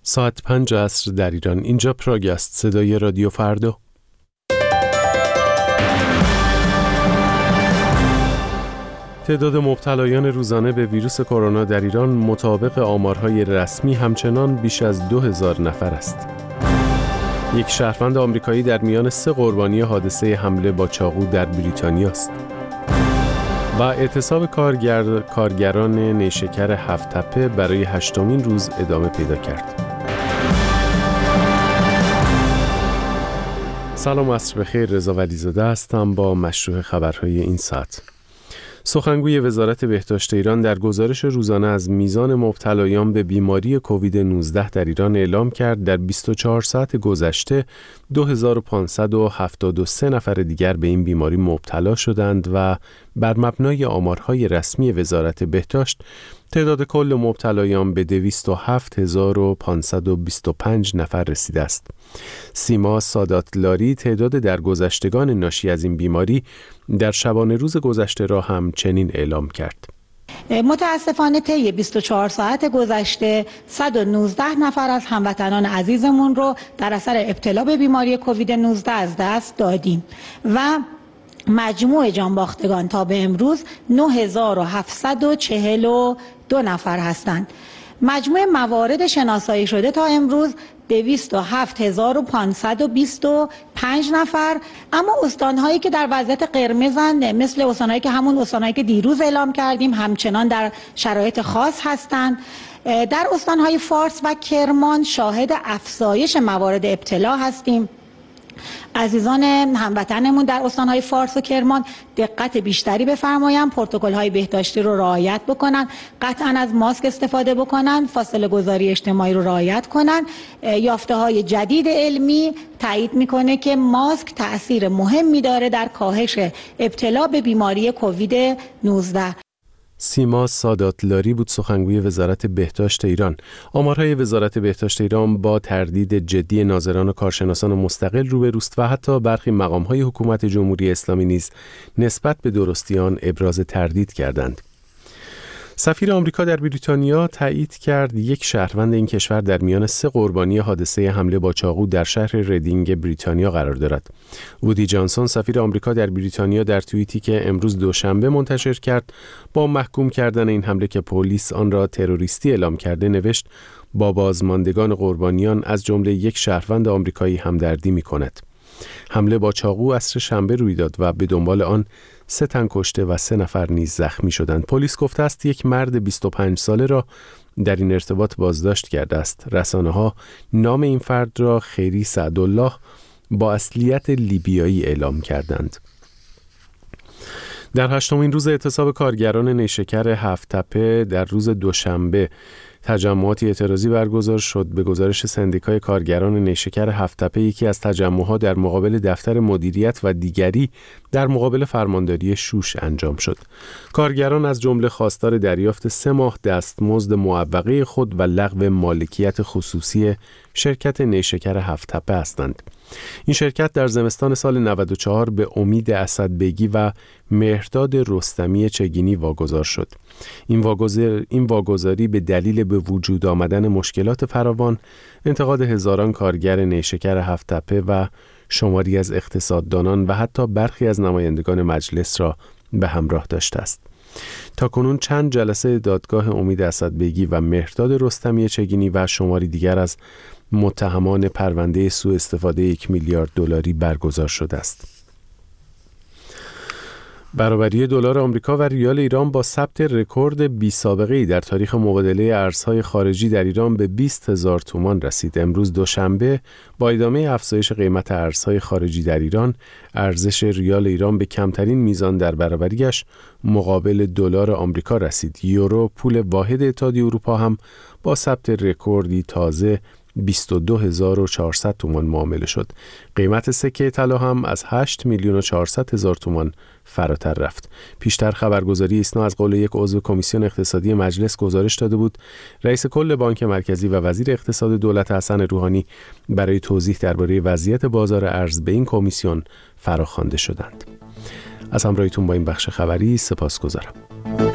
ساعت 5 عصر در ایران. اینجا پراگ است، صدای رادیو فردا. تعداد مبتلایان روزانه به ویروس کرونا در ایران مطابق آمارهای رسمی همچنان بیش از 2000 نفر است. یک شهروند آمریکایی در میان 3 قربانی حادثه حمله با چاقو در بریتانیا است. و اعتصاب کارگران نیشکر هفت‌تپه برای 8مین روز ادامه پیدا کرد. سلام، عصر بخیر. رضا ولیزاده هستم با مشروع خبرهای این ساعت. سخنگوی وزارت بهداشت ایران در گزارش روزانه از میزان مبتلایان به بیماری کووید 19 در ایران اعلام کرد در 24 ساعت گذشته 2573 نفر دیگر به این بیماری مبتلا شدند و بر مبنای آمارهای رسمی وزارت بهداشت تعداد کل مبتلایان به 207525 نفر رسیده است. سیما ساداتلاری تعداد درگذشتگان ناشی از این بیماری در شبانه روز گذشته را هم چنین اعلام کرد. متاسفانه طی 24 ساعت گذشته 119 نفر از هموطنان عزیزمون رو در اثر ابتلا به بیماری کووید 19 از دست دادیم و مجموع جانباختگان تا به امروز 9742 نفر هستند. مجموع موارد شناسایی شده تا امروز 207525 نفر، اما استان‌هایی که در وضعیت قرمزند مثل استان‌هایی که همون استان‌هایی که دیروز اعلام کردیم همچنان در شرایط خاص هستند. در استان‌های فارس و کرمان شاهد افزایش موارد ابتلا هستیم. عزیزان هموطنمون در استان‌های فارس و کرمان دقت بیشتری بفرمایند، پروتکل‌های بهداشتی رو رعایت بکنن، قطعاً از ماسک استفاده بکنن، فاصله گذاری اجتماعی رو رعایت کنن. یافته‌های جدید علمی تایید میکنه که ماسک تأثیر مهمی داره در کاهش ابتلا به بیماری کووید 19. سیما ساداتلاری بود سخنگوی وزارت بهداشت ایران. آمارهای وزارت بهداشت ایران با تردید جدی ناظران و کارشناسان مستقل روبروست و حتی برخی مقام‌های حکومت جمهوری اسلامی نیز نسبت به درستی آن ابراز تردید کردند. سفیر آمریکا در بریتانیا تایید کرد یک شهروند این کشور در میان 3 قربانی حادثه حمله با چاقو در شهر ریدینگ بریتانیا قرار دارد. وودی جانسون سفیر آمریکا در بریتانیا در توییتی که امروز دوشنبه منتشر کرد با محکوم کردن این حمله که پلیس آن را تروریستی اعلام کرده نوشت با بازماندگان قربانیان از جمله یک شهروند آمریکایی همدردی می‌کند. حمله با چاقو عصر شنبه روی داد و به دنبال آن 3 تن کشته و 3 نفر نیز زخمی شدند. پلیس گفته است یک مرد 25 ساله را در این ارتباط بازداشت کرده است. رسانه‌ها نام این فرد را خیری سعدالله با اصلیت لیبیایی اعلام کردند. در 8مین روز اعتصاب کارگران نیشکر هفت‌تپه در روز دوشنبه تجمعاتی اعتراضی برگزار شد. به گزارش سندیکای کارگران نیشکر هفت‌تپه یکی از تجمعات در مقابل دفتر مدیریت و دیگری در مقابل فرمانداری شوش انجام شد. کارگران از جمله خواستار دریافت 3 ماه دستمزد معوقه خود و لغو مالکیت خصوصی شرکت نیشکر هفت‌تپه هستند. این شرکت در زمستان سال 94 به امید اسدبگی و مهرداد رستمی چگینی واگذار شد. این واگذاری به دلیل به وجود آمدن مشکلات فراوان، انتقاد هزاران کارگر نیشکر هفت‌تپه و شماری از اقتصاددانان و حتی برخی از نمایندگان مجلس را به همراه داشته است. تاکنون چند جلسه دادگاه امید اسدبگی و مهرداد رستمی چگینی و شماری دیگر از متهمان پرونده سوء استفاده 1 میلیارد دلاری برگزار شده است. برابری دلار آمریکا و ریال ایران با ثبت رکورد بی‌سابقه‌ای در تاریخ مبادله ارزهای خارجی در ایران به 20,000 تومان رسید. امروز دوشنبه با ادامه افزایش قیمت ارزهای خارجی در ایران، ارزش ریال ایران به کمترین میزان در برابریش مقابل دلار آمریکا رسید. یورو پول واحد اتحادیه اروپا هم با ثبت رکوردی تازه 22,400 تومان معامله شد. قیمت سکه طلا هم از 8,400,000 تومان فراتر رفت. پیشتر خبرگزاری ایسنا از قول یک عضو کمیسیون اقتصادی مجلس گزارش داده بود رئیس کل بانک مرکزی و وزیر اقتصاد دولت حسن روحانی برای توضیح درباره وضعیت بازار ارز به این کمیسیون فراخوانده شدند. از همراهیتون با این بخش خبری سپاسگزارم.